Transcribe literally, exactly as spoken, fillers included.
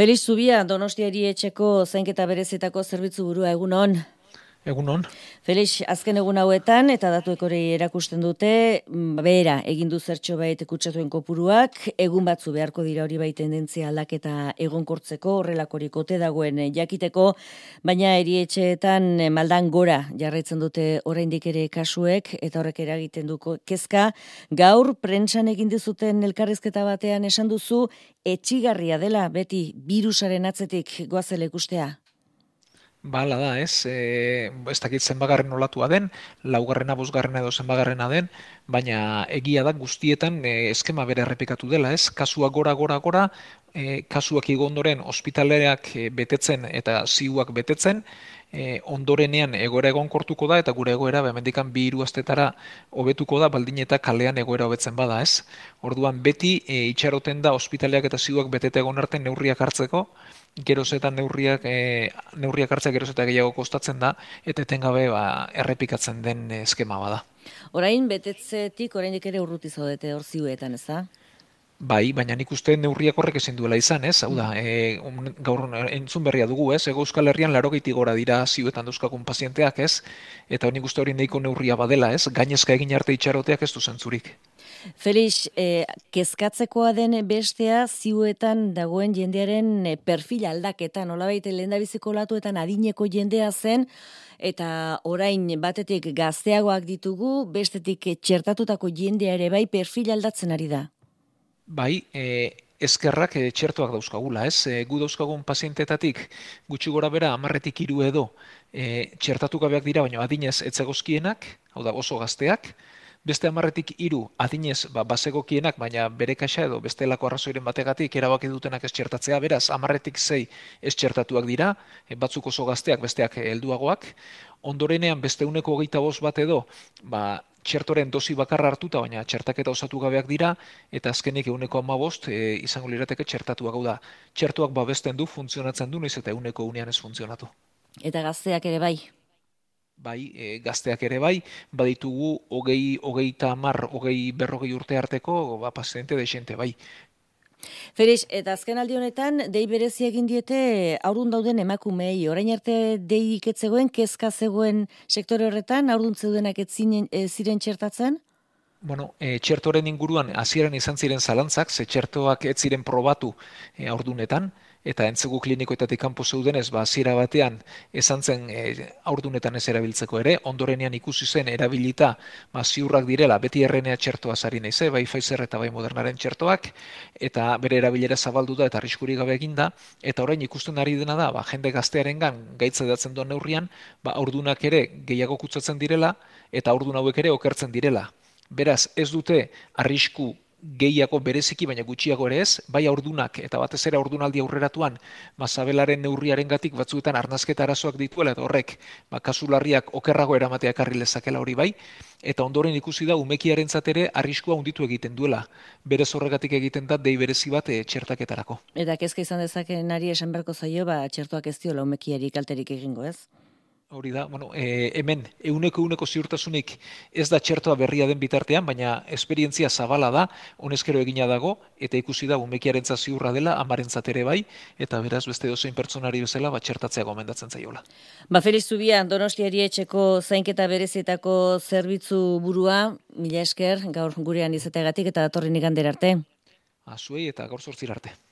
Felix Zubia, Donostia Erietxeko zainketa berezietako zerbitzu burua, egunon. Egunon. Felix, azken egun hauetan, eta datuek hori erakusten dute, behera egin du zertxo bait kutsatuen kopuruak, egun batzu beharko dira hori bai tendentzia aldaketa egonkortzeko, horrelakorik ote dagoen jakiteko, baina erietxeetan maldan gora jarraitzen dute oraindik ere kasuek, eta horrek eragiten duko kezka. Gaur, prentsan egin dizuten elkarrizketa batean esan duzu, etxigarria dela beti birusaren atzetik goazela ikustea. Bala da, ez? E, ez dakit zenbagarren olatua den, laugarrena, bosgarrena edo zenbagarrena den, baina egia da guztietan e, eskema bere errepikatu dela, ez? Kasuak gora, gora, gora, e, kasuak igo ondoren ospitaleak e, betetzen eta ziuak betetzen, e, ondorenean egoera egonkortuko da, eta gure egoera, hemendikan bi hiru astetara hobetuko da, baldin eta kalean egoera hobetzen bada, ez? Orduan beti e, itxaroten da ospitaleak eta ziuak betete egon arte neurriak hartzeko, geroz eta neurriak, e, neurriak hartzea geroz eta gehiago kostatzen da, eta etengabe ba, errepikatzen den eskema bada. Orain betetzetik oraindik ere urruti zaudete hor ziuetan, ez da? Bai, baina nik uste neurriak horrek ezin duela izan, ez? Hau da, e, gaur entzun berria dugu, ez? Ego Euskal Herrian larogeitik gora dira ziuetan dauzkagun pazienteak, ez? Eta nik uste hori nahiko neurria badela, ez? Gainezka egin arte itxaroteak ez du zentzurik. Felix, eh, kezkatzekoa den bestea ziuetan dagoen jendearen eh, perfil aldaketa, nolabait lehendabiziko olatuetan adineko jendea zen, eta orain batetik gazteagoak ditugu, bestetik txertatutako jendea ere bai perfil aldatzen ari da. Bai, e, eskerrak e, txertoak dauzkagula, ez? E, gu dauzkagun pazientetatik gutxi gora bera hamarretik hiru edo e, txertatu gabeak dira, baina adinez etzegozkienak, hau da oso gazteak, beste hamarretik hiru adinez ba, basegokienak, baina bere kaxa edo bestelako arrazoiren bategatik erabaki dutenak ez txertatzea, beraz hamarretik sei ez txertatuak dira, e, batzuk oso gazteak, besteak helduagoak, ondorenean beste uneko hogeita bost bat edo, ba, txertoren dosi bakarra hartuta, baina txertaketa osatu gabeak dira, eta azkenik euneko hamabost e, izango lirateke txertatuak, hau da, txertuak babesten du, funtzionatzen du, noiz eta euneko unean ez funtzionatu. Eta gazteak ere bai. Bai, e, gazteak ere bai, baditugu hogei, hogeita hamar, hogei berrogei urte arteko, ba, paziente desente, bai. Felix, eta azken aldi honetan, dei berezi egin diete aurrun dauden emakumei. Orain arte deirik ez zegoen, kezka zegoen sektore horretan, aurrun zeudenak ez zinen, e, ziren txertatzen? Bueno, e, txertoren inguruan hasieran izan ziren zalantzak, ze txertoak ez ziren probatu e, aurdunetan, eta entzegu klinikoetatik kanpo zeudenez, ba, hasiera batean esan zen e, aurdunetan ez erabiltzeko ere, ondorenean ikusi zen erabilita ba, ziurrak direla, beti R N A txertoa zari naize, bai Pfizer eta bai Modernaren txertoak, eta bere erabilera zabaldu da eta arriskurik gabe eginda, eta orain ikusten ari dena da, ba, jende gaztearengan gaitza datzen duen neurrian, ba, aurdunak ere gehiago kutsatzen direla, eta aurdun hauek ere okertzen direla. Beraz, ez dute arrisku gehiago bereziki, baina gutxiago ere ez, bai aurdunak eta batez ere aurdunaldi aurreratuan mazabelaren neurriaren gatik batzuetan arnazketa arazoak dituela, eta horrek ba, kasu larriak okerrago eramatea ekarri lezakela hori bai, eta ondoren ikusi da umekiarentzat ere arriskua hunditu egiten duela. Berez horregatik egiten da dei berezi bat e, txertaketarako. Eta kezka izan dezakenari esan beharko zaio, ba, txertoak ez diola umekiari kalterik egingo, ez? Hori da, bueno, e, hemen euneko euneko ziurtasunik ez da txertoa berria den bitartean, baina esperientzia zabala da, honezkero egina dago, eta ikusi da umekiarentza ziurra dela, amarentzat ere bai, eta beraz beste dozein pertsonari bezala bat txertatzea gomendatzen zaiola. Ba, Felix Zubia, Donostia Erietxeko zainketa berezietako zerbitzu burua, mila esker, gaur gurean izateagatik eta datorren igandera arte. Azuei eta gaur zortzir arte.